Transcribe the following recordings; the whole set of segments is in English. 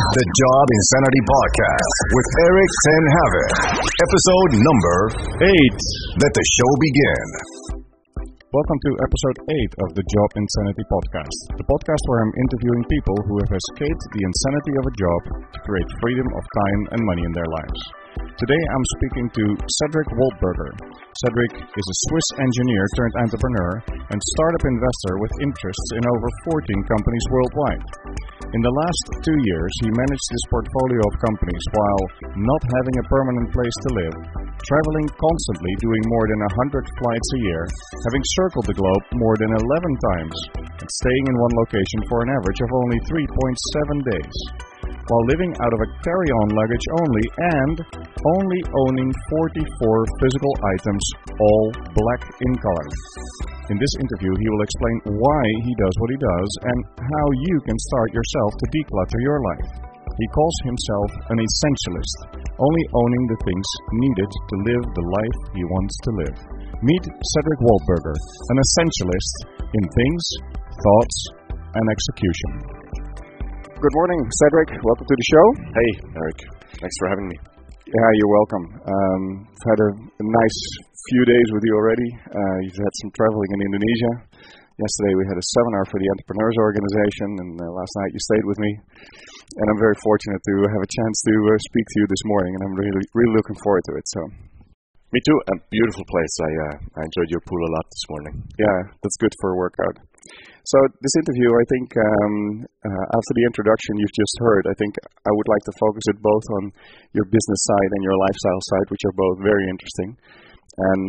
The Job Insanity Podcast with Eric Ten Haven. Episode number 8. Let the show begin. Welcome to episode 8 of the Job Insanity Podcast, the podcast where I'm interviewing people who have escaped the insanity of a job to create freedom of time and money in their lives. Today I'm speaking to Cedric Waldberger. Cedric is a Swiss engineer turned entrepreneur and startup investor with interests in over 14 companies worldwide. In the last 2 years, he managed his portfolio of companies while not having a permanent place to live, traveling constantly, doing more than 100 flights a year, having circled the globe more than 11 times, and staying in one location for an average of only 3.7 days, while living out of a carry-on luggage only and only owning 44 physical items, all black in color. In this interview, he will explain why he does what he does and how you can start yourself to declutter your life. He calls himself an essentialist, only owning the things needed to live the life he wants to live. Meet Cedric Waldberger, an essentialist in things, thoughts, and execution. Good morning, Cedric. Welcome to the show. Hey, Eric. Thanks for having me. Yeah, you're welcome. I've had a nice few days with you already. You've had some traveling in Indonesia. Yesterday we had a seminar for the Entrepreneurs Organization, and last night you stayed with me. And I'm very fortunate to have a chance to speak to you this morning, and I'm really looking forward to it. So, me too. A beautiful place. I enjoyed your pool a lot this morning. Yeah, that's good for a workout. So this interview, I think, after the introduction you've just heard, I think I would like to focus it both on your business side and your lifestyle side, which are both very interesting. And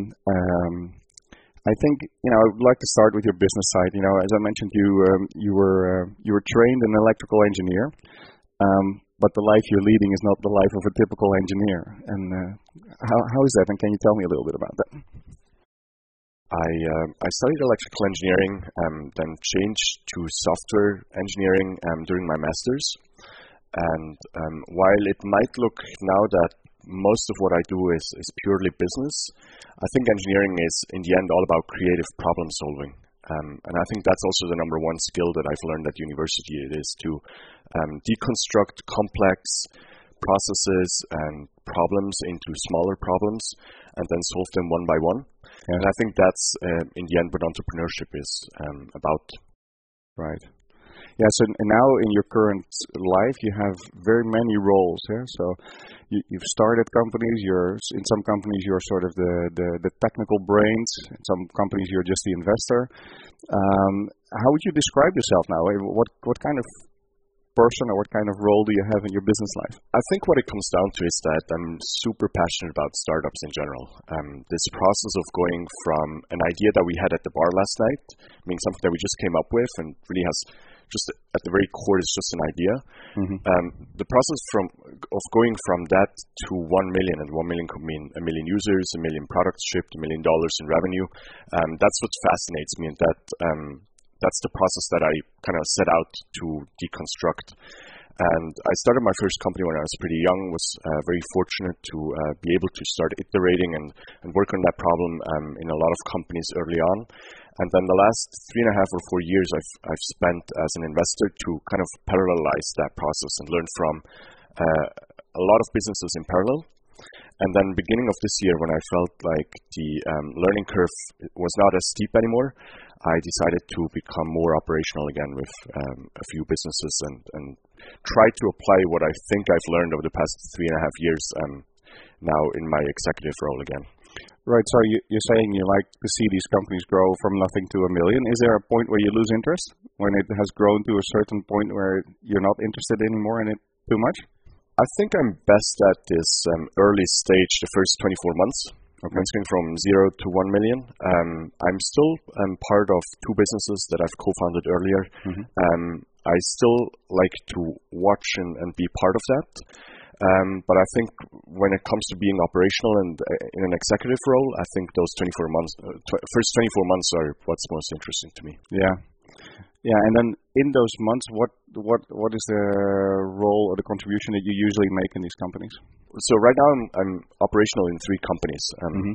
I think, I would like to start with your business side. As I mentioned, you were trained an electrical engineer, but the life you're leading is not the life of a typical engineer. And how is that? And can you tell me a little bit about that? I studied electrical engineering, then changed to software engineering during my master's. And while it might look now that most of what I do is purely business, I think engineering is, in the end, all about creative problem solving. And I think that's also the number one skill that I've learned at university. It is to deconstruct complex processes and problems into smaller problems and then solve them one by one. Yeah. And I think that's, in the end, what entrepreneurship is about. Right. Yeah, so now in your current life, you have very many roles. Yeah? So you've started companies. In some companies, you're sort of the technical brains. In some companies, you're just the investor. How would you describe yourself now? What kind of person or what kind of role do you have in your business life? I think what it comes down to is that I'm super passionate about startups in general. This process of going from an idea that we had at the bar last night, something that we just came up with and really has just at the very core is just an idea. Mm-hmm. The process of going from that to 1 million, and 1 million could mean 1 million users, 1 million products shipped, $1 million in revenue. That's what fascinates me, and that's the process that I kind of set out to deconstruct. And I started my first company when I was pretty young, was very fortunate to be able to start iterating and work on that problem in a lot of companies early on. And then the last 3.5 or 4 years I've spent as an investor to kind of parallelize that process and learn from a lot of businesses in parallel. And then beginning of this year, when I felt like the learning curve was not as steep anymore, I decided to become more operational again with a few businesses and try to apply what I think I've learned over the past 3.5 years now in my executive role again. Right, so you're saying you like to see these companies grow from nothing to 1 million. Is there a point where you lose interest? When it has grown to a certain point where you're not interested anymore in it too much? I think I'm best at this early stage, the first 24 months. Okay. It's going from 0 to 1 million. I'm still part of 2 businesses that I've co-founded earlier. Mm-hmm. I still like to watch and be part of that. But I think when it comes to being operational and in an executive role, I think those 24 months, first 24 months are what's most interesting to me. Yeah. Yeah, and then in those months, what is the role or the contribution that you usually make in these companies? So right now I'm operational in 3 companies.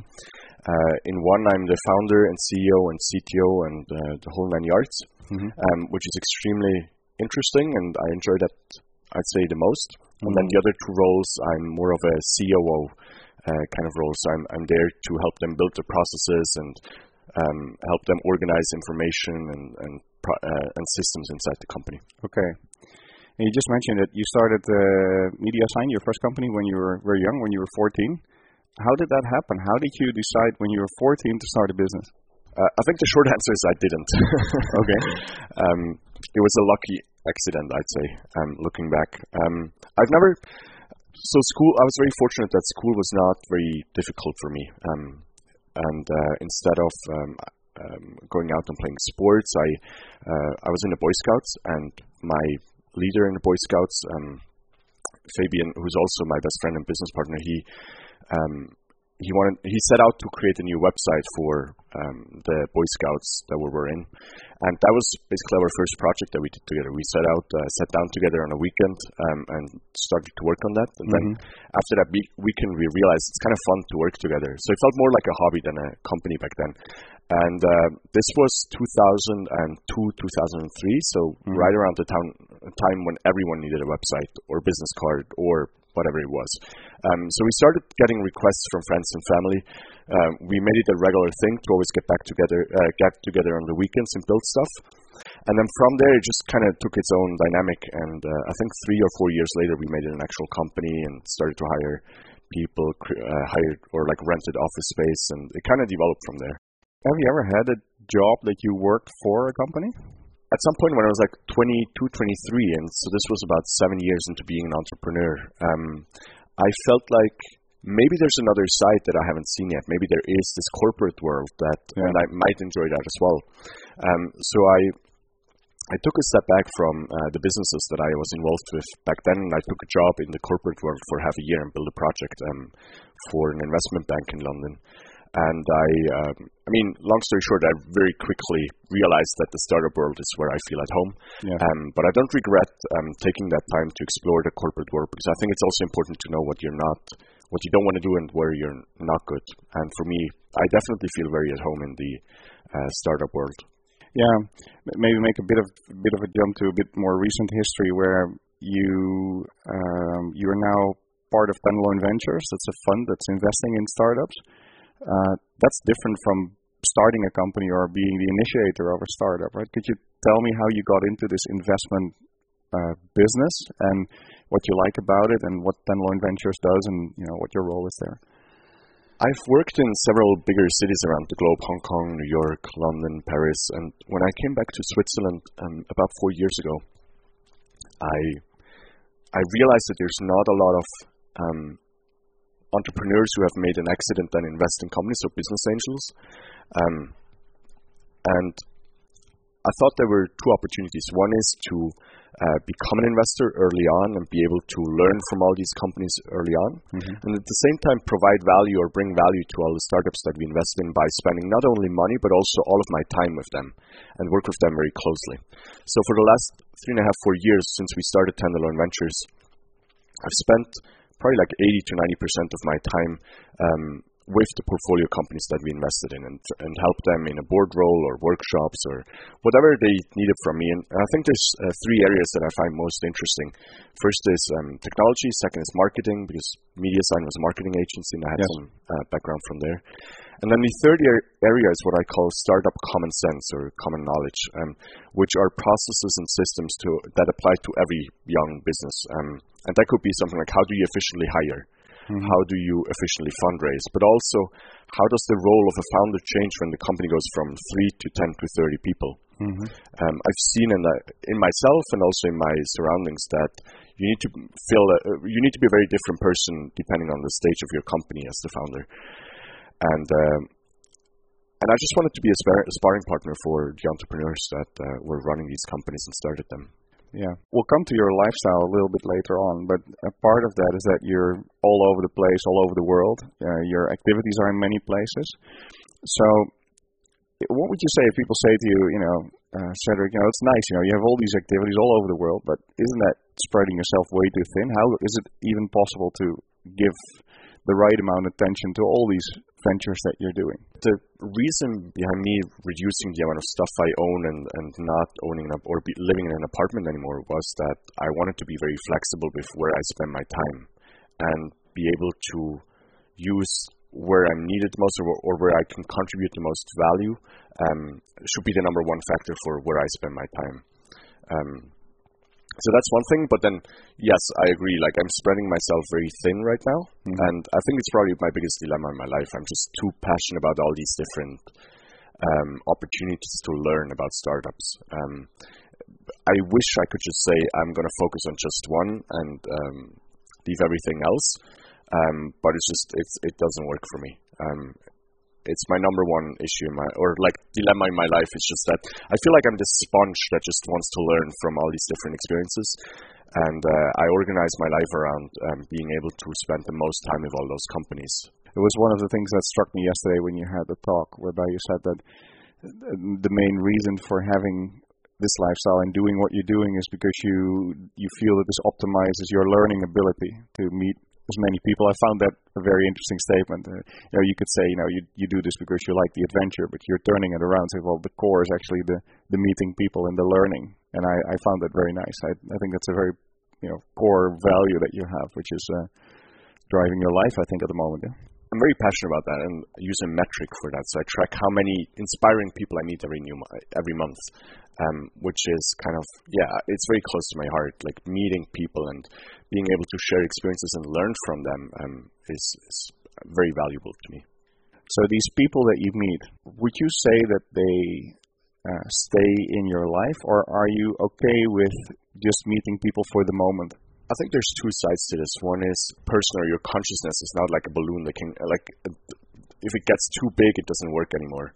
In one, I'm the founder and CEO and CTO and the whole 9 yards, which is extremely interesting, and I enjoy that I'd say, the most. And then the other two roles, I'm more of a COO kind of role. So I'm there to help them build the processes and help them organize information and systems inside the company. Okay. And you just mentioned that you started MediaSign, your first company, when you were very young, when you were 14. How did that happen? How did you decide when you were 14 to start a business? I think the short answer is I didn't. Okay. It was a lucky accident, I'd say, looking back. I was very fortunate that school was not very difficult for me. Instead of going out and playing sports, I was in the Boy Scouts, and my leader in the Boy Scouts, Fabian, who's also my best friend and business partner, he set out to create a new website for the Boy Scouts that we were in, and that was basically our first project that we did together. We sat down together on a weekend and started to work on that, and then after that weekend we realized it's kind of fun to work together. So it felt more like a hobby than a company back then. And this was 2002, 2003, so right around the time when everyone needed a website or business card or whatever it was. So we started getting requests from friends and family. We made it a regular thing to always get together on the weekends and build stuff. And then from there, it just kind of took its own dynamic. And I think 3 or 4 years later, we made it an actual company and started to hire people, rented office space, and it kind of developed from there. Have you ever had a job that you worked for a company? At some point when I was like 22, 23, and so this was about 7 years into being an entrepreneur, I felt like maybe there's another side that I haven't seen yet. Maybe there is this corporate world and I might enjoy that as well. So I took a step back from the businesses that I was involved with back then, and I took a job in the corporate world for half a year and built a project for an investment bank in London. And long story short, I very quickly realized that the startup world is where I feel at home. Yeah. But I don't regret taking that time to explore the corporate world, because I think it's also important to know what you don't want to do and where you're not good. And for me, I definitely feel very at home in the startup world. Yeah, maybe make a bit of a jump to a bit more recent history, where you are now part of Tenderloin Ventures. That's a fund that's investing in startups. That's different from starting a company or being the initiator of a startup, right? Could you tell me how you got into this investment business and what you like about it and what Tenderloin Ventures does and what your role is there? I've worked in several bigger cities around the globe: Hong Kong, New York, London, Paris. And when I came back to Switzerland about 4 years ago, I realized that there's not a lot of entrepreneurs who have made an exit and then invest in companies, so business angels. And I thought there were two opportunities. One is to become an investor early on and be able to learn from all these companies early on, and at the same time provide value or bring value to all the startups that we invest in by spending not only money but also all of my time with them and work with them very closely. So for the last 3.5, 4 years since we started Tenderloin Ventures, I've spent probably like 80 to 90% of my time with the portfolio companies that we invested in and help them in a board role or workshops or whatever they needed from me. And I think there's 3 areas that I find most interesting. First is technology. Second is marketing, because MediaSign was a marketing agency and I had some background from there. And then the third area is what I call startup common sense or common knowledge, which are processes and systems that apply to every young business. And that could be something like, how do you efficiently hire? How do you efficiently fundraise? But also, how does the role of a founder change when the company goes from 3 to 10 to 30 people? I've seen in myself and also in my surroundings that you need to be a very different person depending on the stage of your company as the founder. And I just wanted to be a sparring partner for the entrepreneurs that were running these companies and started them. Yeah, we'll come to your lifestyle a little bit later on, but a part of that is that you're all over the place, all over the world. Your activities are in many places. So what would you say if people say to you, Cedric, it's nice, you have all these activities all over the world, but isn't that spreading yourself way too thin? How is it even possible to give the right amount of attention to all these ventures that you're doing? The reason behind me reducing the amount of stuff I own and not owning living in an apartment anymore was that I wanted to be very flexible with where I spend my time and be able to use where I'm needed the most or where I can contribute the most value should be the number one factor for where I spend my time. So that's one thing, but then, yes, I agree, like I'm spreading myself very thin right now, and I think it's probably my biggest dilemma in my life. I'm just too passionate about all these different opportunities to learn about startups. I wish I could just say I'm going to focus on just one and leave everything else, but it doesn't work for me. It's my number one issue dilemma in my life. It's just that I feel like I'm this sponge that just wants to learn from all these different experiences, and I organize my life around being able to spend the most time with all those companies. It was one of the things that struck me yesterday when you had the talk, whereby you said that the main reason for having this lifestyle and doing what you're doing is because you feel that this optimizes your learning ability to meet as many people. I found that a very interesting statement. You could say, you do this because you like the adventure, but you're turning it around. Say, well, the core is actually the meeting people and the learning, and I found that very nice. I think that's a very core value that you have, which is driving your life, I think, at the moment. Yeah? I'm very passionate about that and use a metric for that. So I track how many inspiring people I meet every month, which is kind of, it's very close to my heart. Like meeting people and being able to share experiences and learn from them is very valuable to me. So these people that you meet, would you say that they stay in your life, or are you okay with just meeting people for the moment? I think there's two sides to this. One is personal. Your consciousness is not like a balloon that can, if it gets too big, it doesn't work anymore.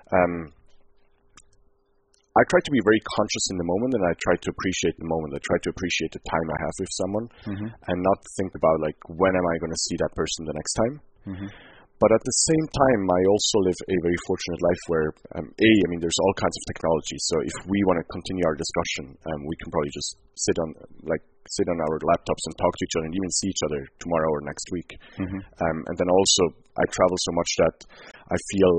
I try to be very conscious in the moment, and I try to appreciate the moment. I try to appreciate the time I have with someone, and not think about when am I going to see that person the next time. But at the same time, I also live a very fortunate life where, there's all kinds of technology. So if we want to continue our discussion, we can probably just sit on our laptops and talk to each other and even see each other tomorrow or next week. And then also, I travel so much that I feel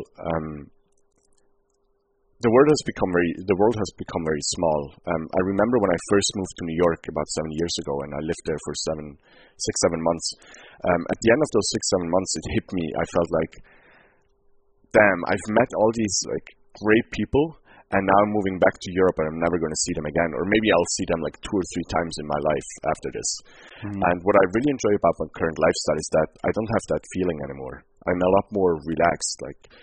the world has become very small. I remember when I first moved to New York about 7 years ago, and I lived there for 6-7 months. At the end of those 6-7 months, it hit me. I felt like, damn, I've met all these great people, and now I'm moving back to Europe, and I'm never going to see them again. Or maybe I'll see them 2 or 3 times in my life after this. And what I really enjoy about my current lifestyle is that I don't have that feeling anymore. I'm a lot more relaxed.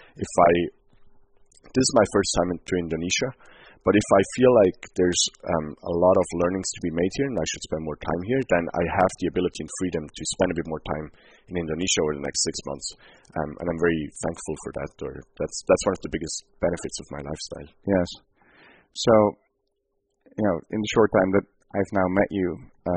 This is my first time to Indonesia, but if I feel like there's a lot of learnings to be made here and I should spend more time here, then I have the ability and freedom to spend a bit more time in Indonesia over the next 6 months. And I'm very thankful for that. That's one of the biggest benefits of my lifestyle. Yes. So, in the short time that I've now met you,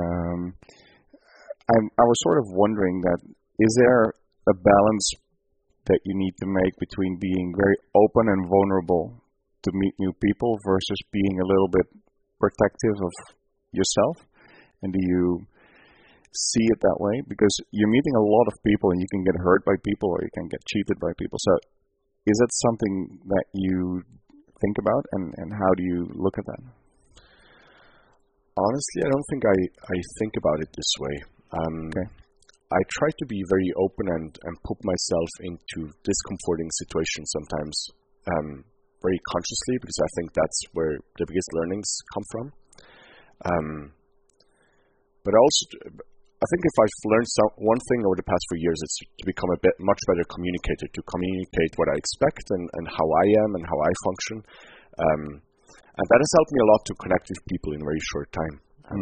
I was sort of wondering that, is there a balance that you need to make between being very open and vulnerable to meet new people versus being a little bit protective of yourself? And do you see it that way? Because you're meeting a lot of people and you can get hurt by people or you can get cheated by people. So is that something that you think about, and how do you look at that? Honestly, I don't think I think about it this way. Okay. I try to be very open and put myself into discomforting situations sometimes very consciously, because I think that's where the biggest learnings come from. But also, I think if I've learned one thing over the past few years, it's to become much better communicator, to communicate what I expect and how I am and how I function. And that has helped me a lot to connect with people in a very short time.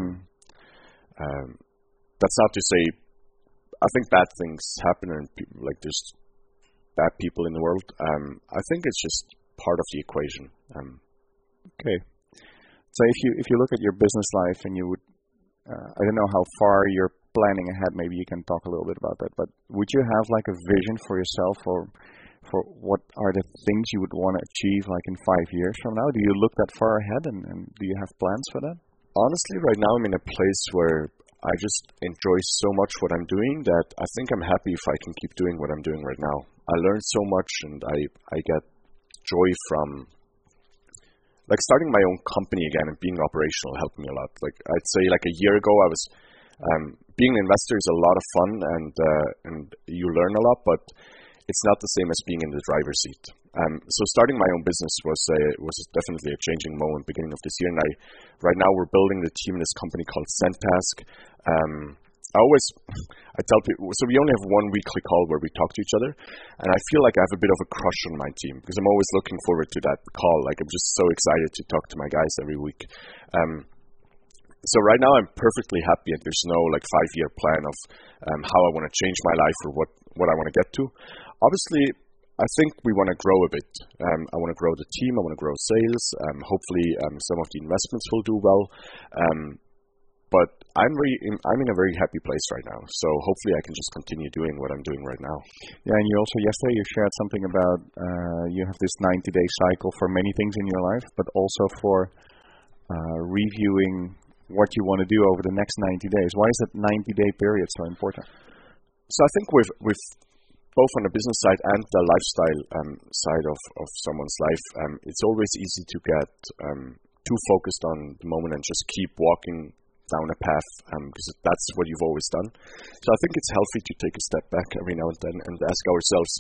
That's not to say, I think bad things happen and there's bad people in the world. I think it's just part of the equation. Okay. So if you look at your business life and you would, I don't know how far you're planning ahead, maybe you can talk a little bit about that, but would you have a vision for yourself for what are the things you would want to achieve in 5 years from now? Do you look that far ahead and do you have plans for that? Honestly, right now I'm in a place where I just enjoy so much what I'm doing that I think I'm happy if I can keep doing what I'm doing right now. I learn so much, and I get joy from like starting my own company again and being operational helped me a lot. Like I'd say like a year ago I was being an investor is a lot of fun and you learn a lot, but it's not the same as being in the driver's seat. So starting my own business was definitely a changing moment beginning of this year, and right now we're building the team in this company called Zendesk. I tell people, so we only have one weekly call where we talk to each other, and I feel like I have a bit of a crush on my team because I'm always looking forward to that call. Like I'm just so excited to talk to my guys every week. So right now I'm perfectly happy, and there's no like 5-year plan of how I want to change my life or what I want to get to. Obviously, I think we want to grow a bit. I want to grow the team. I want to grow sales. Hopefully, some of the investments will do well. But I'm in a very happy place right now. So hopefully I can just continue doing what I'm doing right now. Yeah, and you also yesterday you shared something about you have this 90-day cycle for many things in your life, but also for reviewing what you want to do over the next 90 days. Why is that 90-day period so important? So I think with both on the business side and the lifestyle side of someone's life, it's always easy to get too focused on the moment and just keep walking down a path because that's what you've always done. So I think it's healthy to take a step back every now and then and ask ourselves,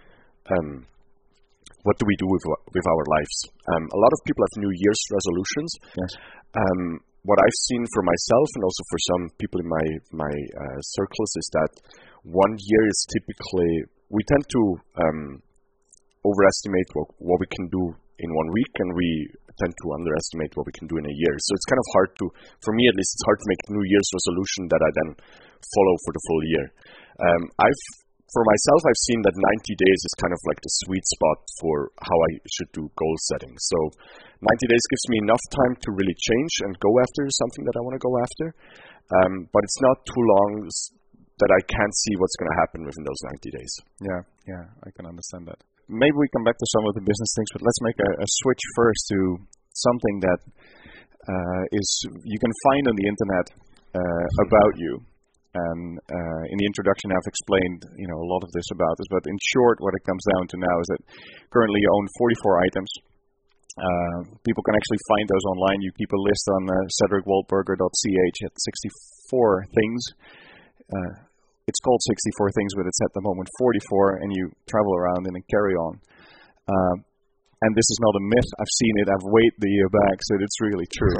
what do we do with our lives? A lot of people have New Year's resolutions. Yes. What I've seen for myself and also for some people in my circles is that 1 year is typically, we tend to overestimate what we can do in 1 week, and we tend to underestimate what we can do in a year. So it's kind of hard to, for me at least, it's hard to make New Year's resolution that I then follow for the full year. For myself, I've seen that 90 days is kind of like the sweet spot for how I should do goal setting. So 90 days gives me enough time to really change and go after something that I want to go after. But it's not too long that I can't see what's going to happen within those 90 days. Yeah, I can understand that. Maybe we come back to some of the business things, but let's make a switch first to something that is you can find on the internet about you. And in the introduction, I've explained a lot of this about this, but in short, what it comes down to now is that currently you own 44 items. People can actually find those online. You keep a list on cedricwaldberger.ch at 64 things. It's called 64 things, but it's at the moment 44, and you travel around in a carry-on. And this is not a myth. I've seen it. I've weighed the bags, so it's really true.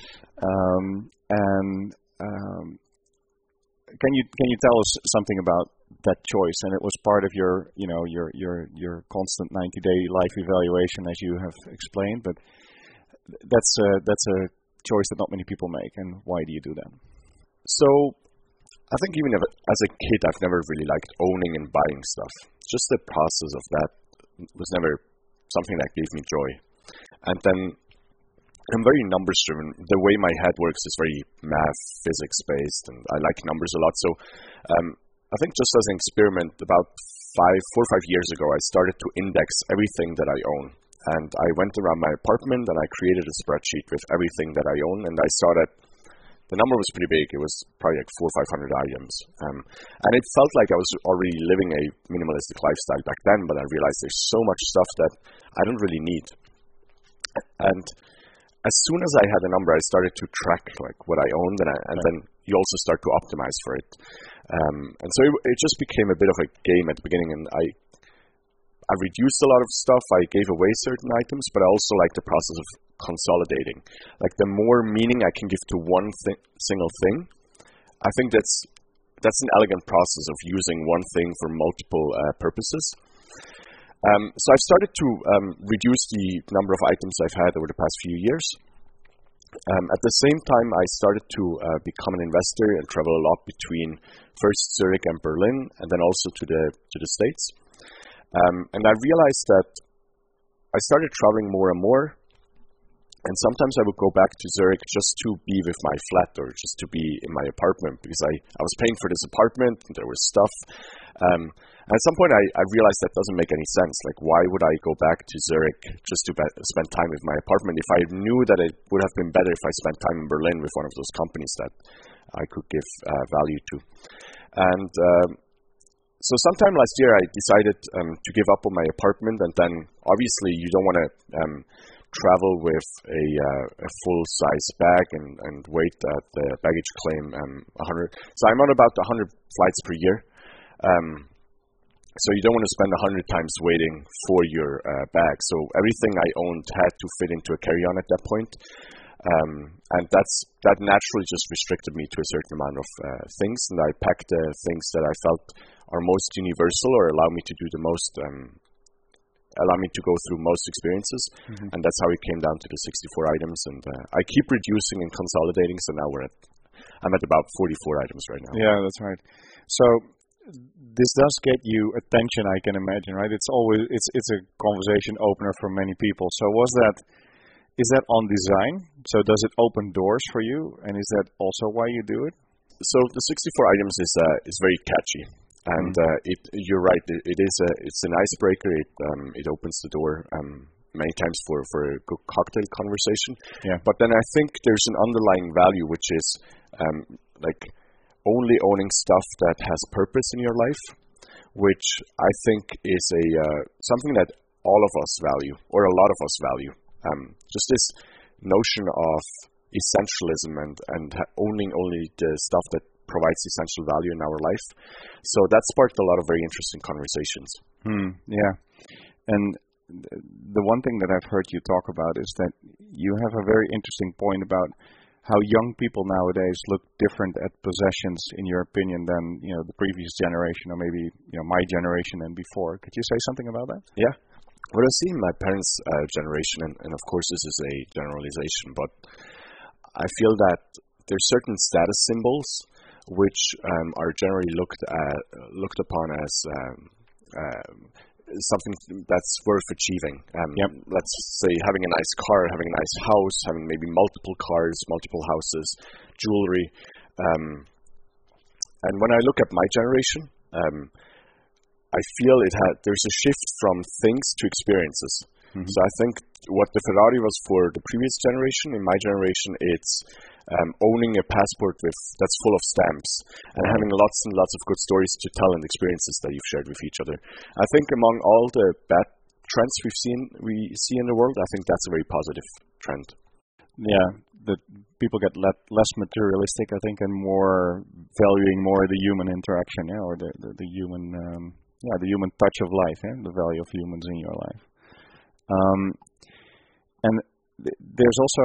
Can you tell us something about that choice? And it was part of your constant 90-day life evaluation, as you have explained. But that's a choice that not many people make. And why do you do that? So I think even as a kid, I've never really liked owning and buying stuff. Just the process of that was never something that gave me joy. And then I'm very numbers driven. The way my head works is very math, physics based, and I like numbers a lot. So I think just as an experiment, about 4 or 5 years ago, I started to index everything that I own. And I went around my apartment and I created a spreadsheet with everything that I own, and I saw that the number was pretty big. It was probably like 400 or 500 items. And it felt like I was already living a minimalistic lifestyle back then, but I realized there's so much stuff that I don't really need. And as soon as I had a number, I started to track like what I owned, and then you also start to optimize for it. And so it just became a bit of a game at the beginning, and I reduced a lot of stuff. I gave away certain items, but I also like the process of consolidating. Like the more meaning I can give to one single thing, I think that's an elegant process of using one thing for multiple purposes. So I've started to reduce the number of items I've had over the past few years. At the same time, I started to become an investor and travel a lot between first Zurich and Berlin, and then also to the States. And I realized that I started traveling more and more, and sometimes I would go back to Zurich just to be with my flat or just to be in my apartment because I was paying for this apartment and there was stuff. And at some point I realized that doesn't make any sense. Like, why would I go back to Zurich just to spend time with my apartment if I knew that it would have been better if I spent time in Berlin with one of those companies that I could give value to. And So sometime last year, I decided to give up on my apartment, and then obviously you don't want to travel with a full-size bag and wait at the baggage claim 100. So I'm on about 100 flights per year. So you don't want to spend 100 times waiting for your bag. So everything I owned had to fit into a carry-on at that point. And that naturally just restricted me to a certain amount of things, and I packed the things that I felt are most universal or allow me to do the most, allow me to go through most experiences, and that's how it came down to the 64 items. And I keep reducing and consolidating, so now I'm at about 44 items right now. Yeah, that's right. So this does get you attention, I can imagine, right? It's a conversation opener for many people. So is that on design? So does it open doors for you? And is that also why you do it? So the 64 items is very catchy, and you're right. It's an icebreaker. It opens the door many times for a good cocktail conversation. Yeah. But then I think there's an underlying value, which is like only owning stuff that has purpose in your life, which I think is something that all of us value, or a lot of us value. Just this notion of essentialism and owning only the stuff that provides essential value in our life. So that sparked a lot of very interesting conversations. Yeah. And the one thing that I've heard you talk about is that you have a very interesting point about how young people nowadays look different at possessions, in your opinion, than the previous generation, or maybe my generation and before. Could you say something about that? Yeah. What I see in my parents' generation, and of course this is a generalization, but I feel that there's certain status symbols which are generally looked upon as something that's worth achieving. Let's say having a nice car, having a nice house, having maybe multiple cars, multiple houses, jewelry. And when I look at my generation, I feel there's a shift from things to experiences. So I think what the Ferrari was for the previous generation, in my generation, it's owning a passport that's full of stamps and having lots and lots of good stories to tell and experiences that you've shared with each other. I think among all the bad trends we see in the world, I think that's a very positive trend. Yeah, that people get less materialistic, I think, and more valuing more the human interaction, or the human, the human touch of life, the value of humans in your life. And there's also,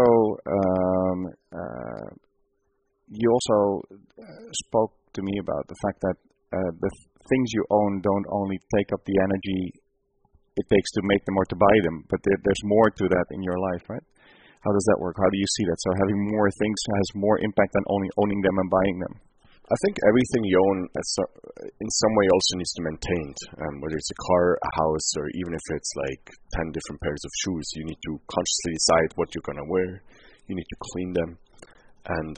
you also spoke to me about the fact that the things you own don't only take up the energy it takes to make them or to buy them, but there's more to that in your life, right? How does that work? How do you see that? So having more things has more impact than only owning them and buying them. I think everything you own in some way also needs to be maintained, whether it's a car, a house, or even if it's like 10 different pairs of shoes. You need to consciously decide what you're going to wear. You need to clean them. And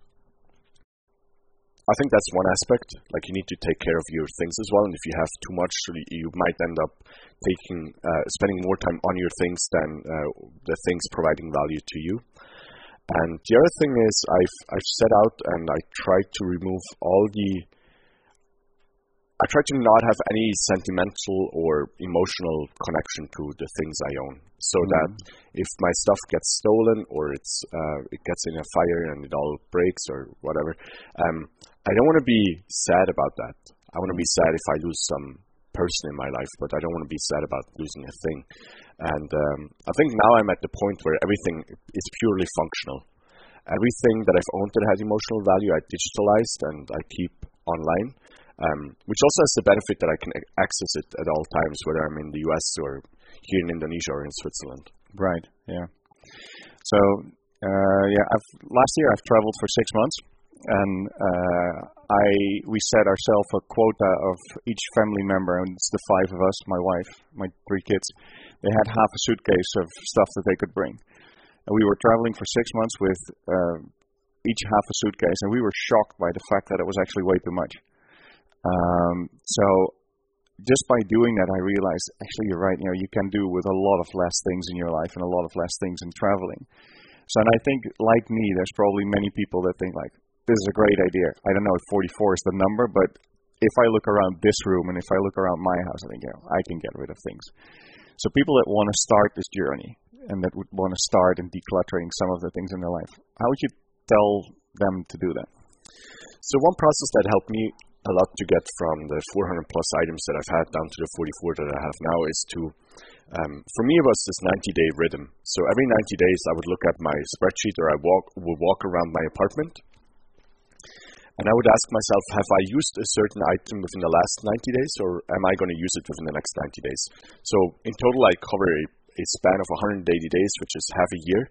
I think that's one aspect. Like, you need to take care of your things as well. And if you have too much, you might end up spending more time on your things than the things providing value to you. And the other thing is, I've set out and I try to remove I try to not have any sentimental or emotional connection to the things I own, so that if my stuff gets stolen or it gets in a fire and it all breaks or whatever, I don't want to be sad about that. I want to be sad if I lose some person in my life, but I don't want to be sad about losing a thing. And I think now I'm at the point where everything is purely functional. Everything that I've owned that has emotional value, I digitalized and I keep online, which also has the benefit that I can access it at all times, whether I'm in the US or here in Indonesia or in Switzerland. Right, yeah. So, last year I've traveled for 6 months, and we set ourselves a quota of each family member, and it's the 5 of us, my wife, my 3 kids. They had half a suitcase of stuff that they could bring. And we were traveling for 6 months with each half a suitcase, and we were shocked by the fact that it was actually way too much. So just by doing that, I realized, actually, you're right, you can do with a lot of less things in your life and a lot of less things in traveling. So, and I think, like me, there's probably many people that think, like, this is a great idea. I don't know if 44 is the number, but if I look around this room and if I look around my house, I think, I can get rid of things. So people that want to start this journey and that would want to start in decluttering some of the things in their life, how would you tell them to do that? So one process that helped me a lot to get from the 400 plus items that I've had down to the 44 that I have now is to, for me it was this 90-day rhythm. So every 90 days I would look at my spreadsheet, or I would walk around my apartment, and I would ask myself, have I used a certain item within the last 90 days, or am I going to use it within the next 90 days? So in total I cover a span of 180 days, which is half a year.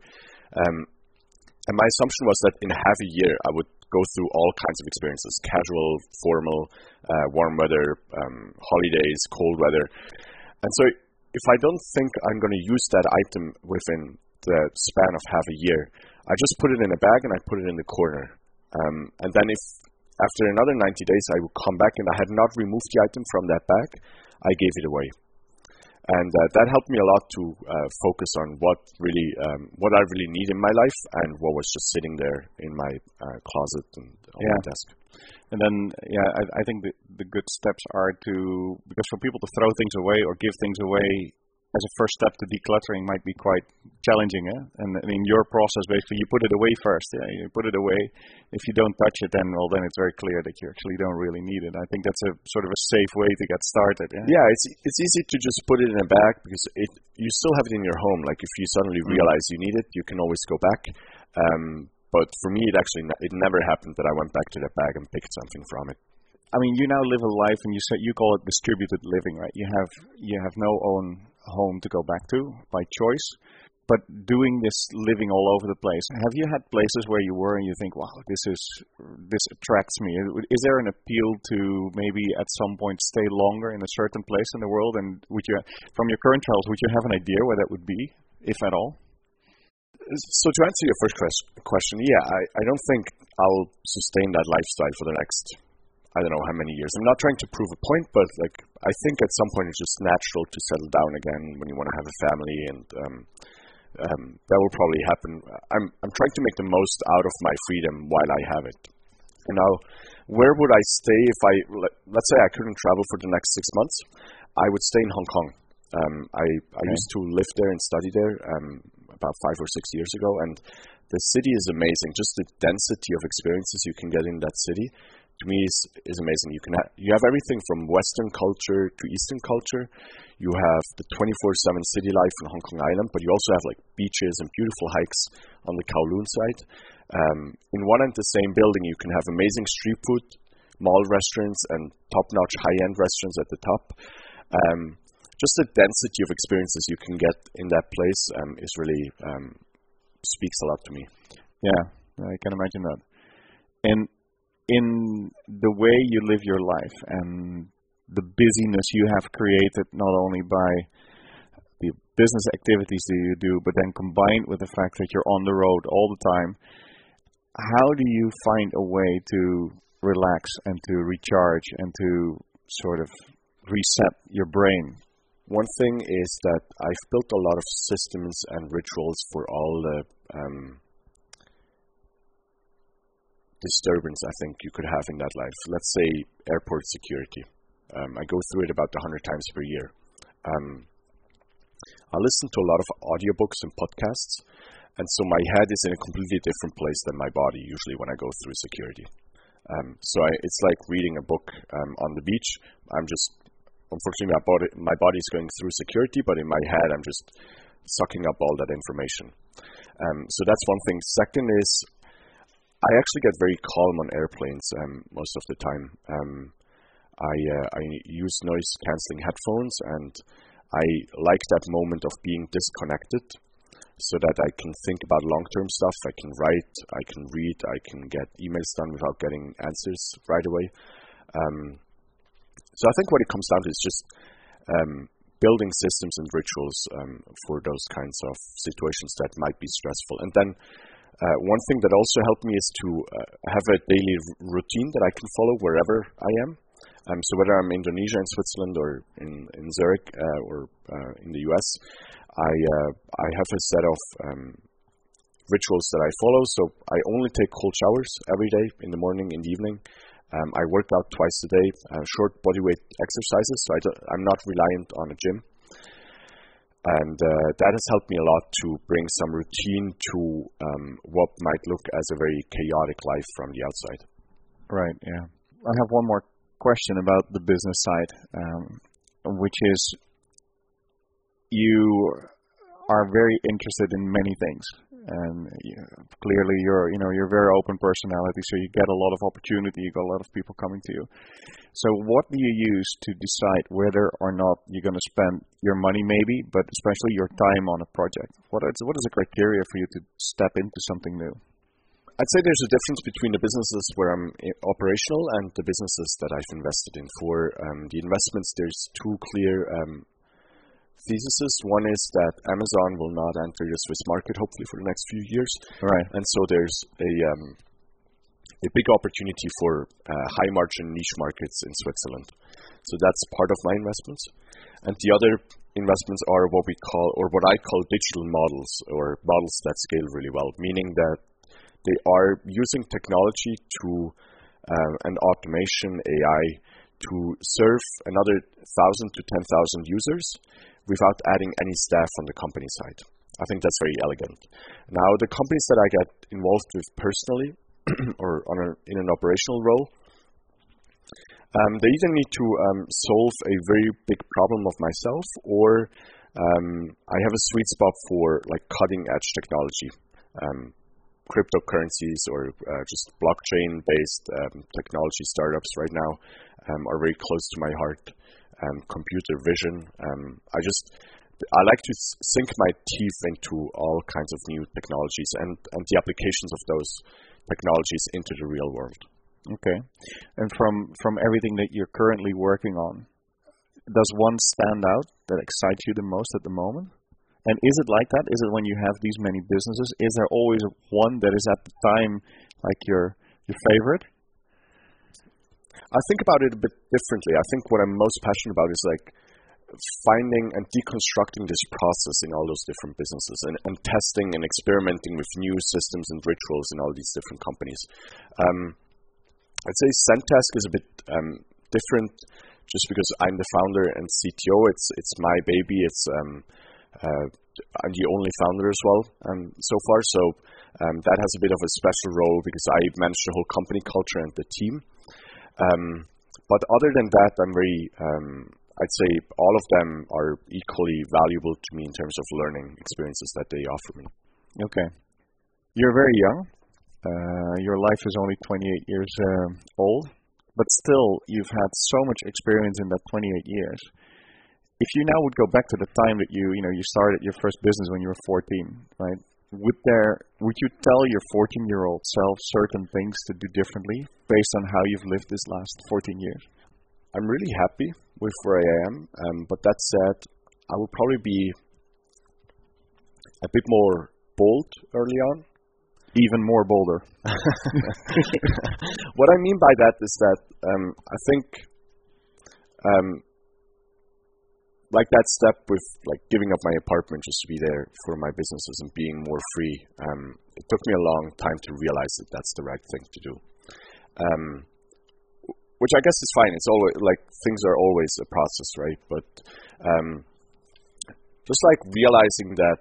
And my assumption was that in half a year I would go through all kinds of experiences: casual, formal, warm weather, holidays, cold weather. And so if I don't think I'm going to use that item within the span of half a year, I just put it in a bag and I put it in the corner. And then if after another 90 days I would come back and I had not removed the item from that bag, I gave it away. And that helped me a lot to focus on what I really need in my life and what was just sitting there in my closet and on my desk. And then, I think the good steps are because for people to throw things away or give things away as a first step to decluttering might be quite challenging. And in your process, basically, you put it away first. You put it away. If you don't touch it, then it's very clear that you actually don't really need it. I think that's a sort of a safe way to get started. Yeah, it's easy to just put it in a bag because you still have it in your home. Like if you suddenly realize you need it, you can always go back. But for me, it never happened that I went back to that bag and picked something from it. I mean, you now live a life, and you call it distributed living, right? You have no own home to go back to by choice, but doing this living all over the place. Have you had places where you were and you think, wow, this attracts me? Is there an appeal to maybe at some point stay longer in a certain place in the world? And from your current travels, would you have an idea where that would be, if at all? So to answer your first question, I don't think I'll sustain that lifestyle for the next, I don't know how many years. I'm not trying to prove a point, but I think at some point it's just natural to settle down again when you want to have a family, and that will probably happen. I'm trying to make the most out of my freedom while I have it. And now, where would I stay if let's say I couldn't travel for the next 6 months? I would stay in Hong Kong. I used to live there and study there about 5 or 6 years ago, and the city is amazing. Just the density of experiences you can get in that city, to me, is amazing. You have everything from Western culture to Eastern culture. You have the 24/7 city life in Hong Kong Island, but you also have beaches and beautiful hikes on the Kowloon side. In one and the same building, you can have amazing street food, mall restaurants, and top-notch high-end restaurants at the top. Just the density of experiences you can get in that place is really speaks a lot to me. Yeah, I can imagine that. And in the way you live your life and the busyness you have created, not only by the business activities that you do, but then combined with the fact that you're on the road all the time, how do you find a way to relax and to recharge and to sort of reset your brain? One thing is that I've built a lot of systems and rituals for all the disturbance I think you could have in that life. Let's say airport security. I go through it about 100 times per year. I listen to a lot of audiobooks and podcasts, and so my head is in a completely different place than my body usually when I go through security. It's like reading a book on the beach. Unfortunately, my body's going through security, but in my head, I'm just sucking up all that information. So that's one thing. Second is, I actually get very calm on airplanes most of the time. I use noise-canceling headphones, and I like that moment of being disconnected so that I can think about long-term stuff. I can write, I can read, I can get emails done without getting answers right away. So I think what it comes down to is just building systems and rituals for those kinds of situations that might be stressful. And then one thing that also helped me is to have a daily routine that I can follow wherever I am. So whether I'm in Indonesia, in Switzerland, or in Zurich, or in the US, I have a set of rituals that I follow. So I only take cold showers every day, in the morning, in the evening. I work out twice a day, short bodyweight exercises, so I'm not reliant on a gym. And that has helped me a lot to bring some routine to what might look as a very chaotic life from the outside. Right, yeah. I have one more question about the business side, which is you are very interested in many things. And clearly you're a very open personality, so you get a lot of opportunity, you got a lot of people coming to you. So what do you use to decide whether or not you're going to spend your money maybe, but especially your time on a project? What is the criteria for you to step into something new? I'd say there's a difference between the businesses where I'm operational and the businesses that I've invested in. For the investments, there's two clear theses. One is that Amazon will not enter the Swiss market, hopefully, for the next few years. Right. And so there's a big opportunity for high-margin niche markets in Switzerland. So that's part of my investments. And the other investments are what I call digital models, or models that scale really well, meaning that they are using technology and automation, AI, to serve another 1,000 to 10,000 users without adding any staff on the company side. I think that's very elegant. Now, the companies that I get involved with personally or in an operational role, they either need to solve a very big problem of myself, or I have a sweet spot for like cutting-edge technology. Cryptocurrencies or just blockchain-based technology startups right now are very close to my heart. Computer vision. I like to sink my teeth into all kinds of new technologies and the applications of those technologies into the real world. Okay. And from everything that you're currently working on, does one stand out that excites you the most at the moment? And is it like that? Is it when you have these many businesses? Is there always one that is at the time like your favorite? I think about it a bit differently. I think what I'm most passionate about is like finding and deconstructing this process in all those different businesses and testing and experimenting with new systems and rituals in all these different companies. I'd say Zendesk is a bit different just because I'm the founder and CTO. It's my baby. I'm the only founder as well so far. So that has a bit of a special role because I manage the whole company culture and the team. But other than that, I'm very, I'd say all of them are equally valuable to me in terms of learning experiences that they offer me. Okay. You're very young. Your life is only 28 years old, but still you've had so much experience in that 28 years. If you now would go back to the time that you started your first business when you were 14, right? Would you tell your 14-year-old self certain things to do differently based on how you've lived this last 14 years? I'm really happy with where I am, but that said, I will probably be a bit more bold early on. Even more bolder. What I mean by that is that I think like that step with like giving up my apartment just to be there for my businesses and being more free, it took me a long time to realize that that's the right thing to do. Which I guess is fine. It's always like things are always a process, right? But just like realizing that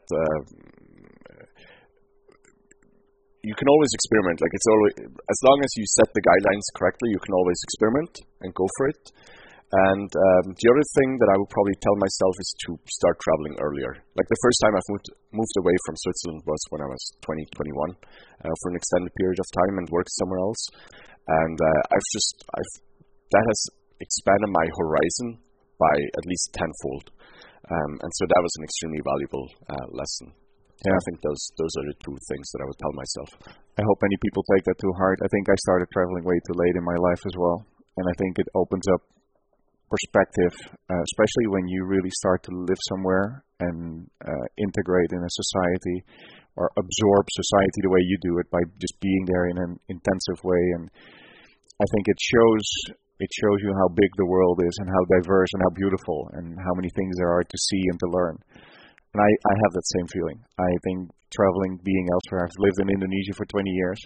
you can always experiment. Like it's always, as long as you set the guidelines correctly, you can always experiment and go for it. And the other thing that I would probably tell myself is to start traveling earlier. Like the first time I've moved away from Switzerland was when I was 20, 21 for an extended period of time and worked somewhere else. And that has expanded my horizon by at least tenfold. And so that was an extremely valuable lesson. Yeah, I think those are the two things that I would tell myself. I hope many people take that to heart. I think I started traveling way too late in my life as well. And I think it opens up perspective, especially when you really start to live somewhere and integrate in a society or absorb society the way you do it by just being there in an intensive way. And I think it shows you how big the world is and how diverse and how beautiful and how many things there are to see and to learn. And I have that same feeling. I think traveling, being elsewhere, I've lived in Indonesia for 20 years,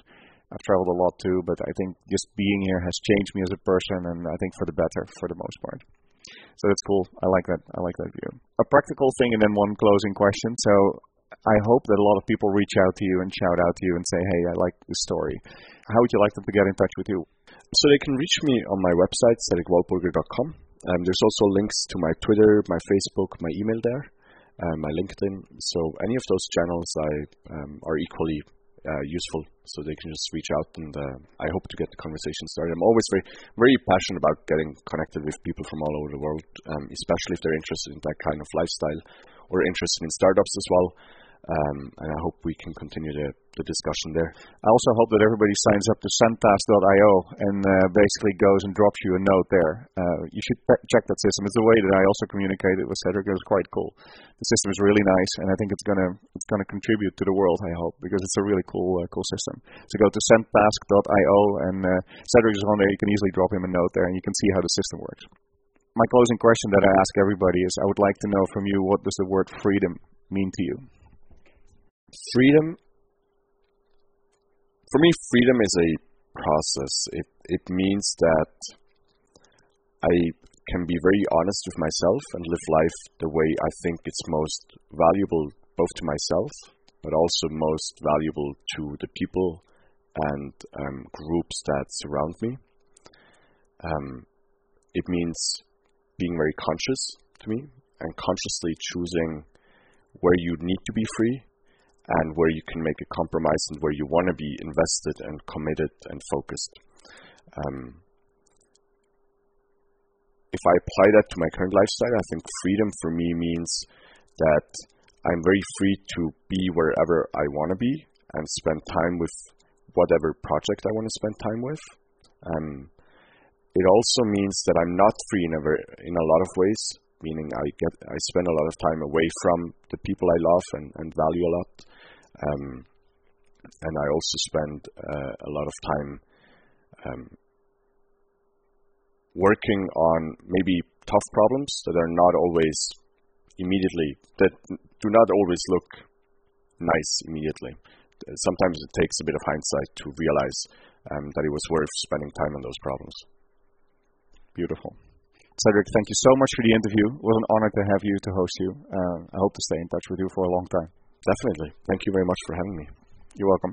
I've traveled a lot too, but I think just being here has changed me as a person, and I think for the better for the most part. So that's cool. I like that view. A practical thing and then one closing question. So I hope that a lot of people reach out to you and shout out to you and say, hey, I like this story. How would you like them to get in touch with you? So they can reach me on my website, cedricwaldburger.com. There's also links to my Twitter, my Facebook, my email there, my LinkedIn. So any of those channels are equally useful, so they can just reach out, and I hope to get the conversation started. I'm always very passionate about getting connected with people from all over the world, especially if they're interested in that kind of lifestyle or interested in startups as well. And I hope we can continue the discussion there. I also hope that everybody signs up to Sendtask.io and basically goes and drops you a note there. You should check that system. It's the way that I also communicated with Cedric. It was quite cool. The system is really nice, and I think it's gonna contribute to the world, I hope, because it's a really cool system. So go to Sendtask.io, and Cedric is on there. You can easily drop him a note there, and you can see how the system works. My closing question that I ask everybody is, I would like to know from you, what does the word freedom mean to you? Freedom, for me, freedom is a process. It means that I can be very honest with myself and live life the way I think it's most valuable, both to myself, but also most valuable to the people and groups that surround me. It means being very conscious to me and consciously choosing where you need to be free and where you can make a compromise and where you want to be invested and committed and focused. If I apply that to my current lifestyle, I think freedom for me means that I'm very free to be wherever I want to be and spend time with whatever project I want to spend time with. It also means that I'm not free in a lot of ways, meaning I spend a lot of time away from the people I love and value a lot. And I also spend a lot of time working on maybe tough problems that are not always that do not always look nice immediately. Sometimes it takes a bit of hindsight to realize that it was worth spending time on those problems. Beautiful. Cedric, thank you so much for the interview. It was an honor to have you, to host you. I hope to stay in touch with you for a long time. Definitely. Thank you very much for having me. You're welcome.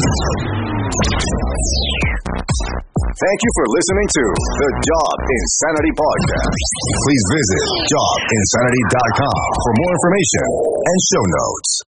Thank you for listening to the Job Insanity Podcast. Please visit jobinsanity.com for more information and show notes.